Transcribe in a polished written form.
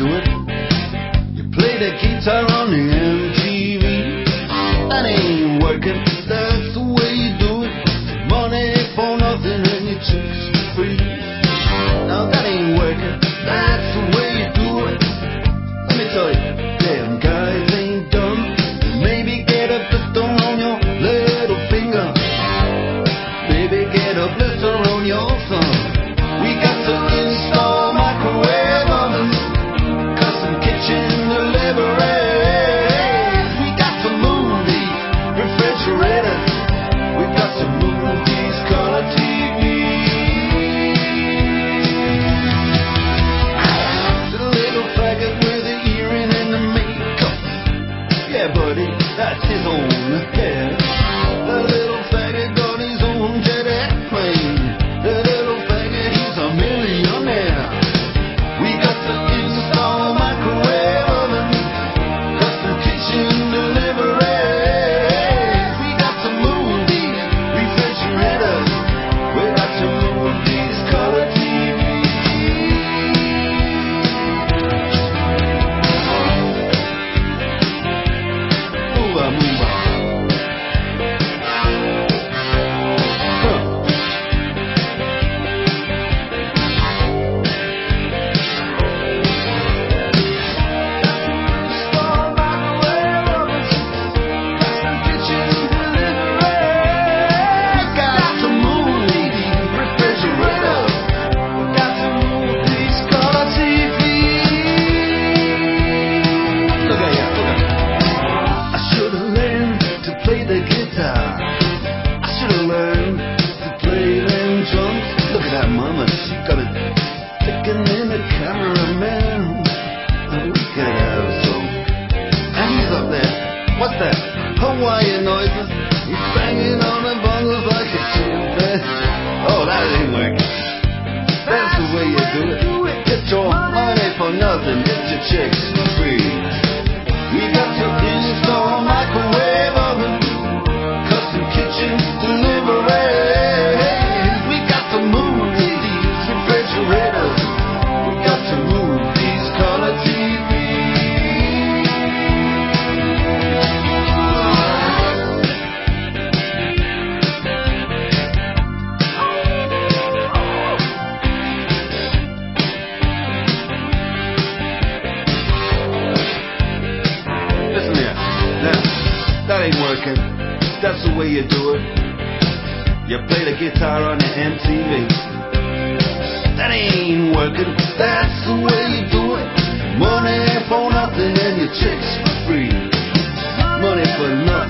do it. You play the guitar on the MTV. That ain't working, that's the way you do it. Money for nothing and your chicks for free. Now that ain't working, that's the way you do it. Let me tell you, damn guys ain't dumb. Maybe get a blister on your little finger. Maybe get a blister on your thumb. We got to install microwave ovens, custom kitchen deliveries. We got to move these refrigerators. We got to move these color TVs. The little faggot with the earring and the makeup. Yeah, buddy, that's his own hair. The little faggot got his own jet airplane. The little faggot, he's a millionaire. We got to install microwave ovens, custom kitchen deliveries. We got to move these refrigerators. We got to move these color TVs. Move on, move on. Mama, she got it sticking in the cameraman. We could have some. And he's up there. What's that? Hawaiian noises. He's banging on the bongos like a chimpanzee. Oh, that ain't working. That's the way you do it. Get your money for nothing. Get your chicks for free. We got to install microwave oven, custom kitchen deliveries. We got to move refrigerators. We got to move these color TVs. Listen here. Now, that ain't working. That's the way you do it. You play the guitar on the MTV. That ain't working, that's the way you do it. Money for nothing and your chicks for free. Money for nothing.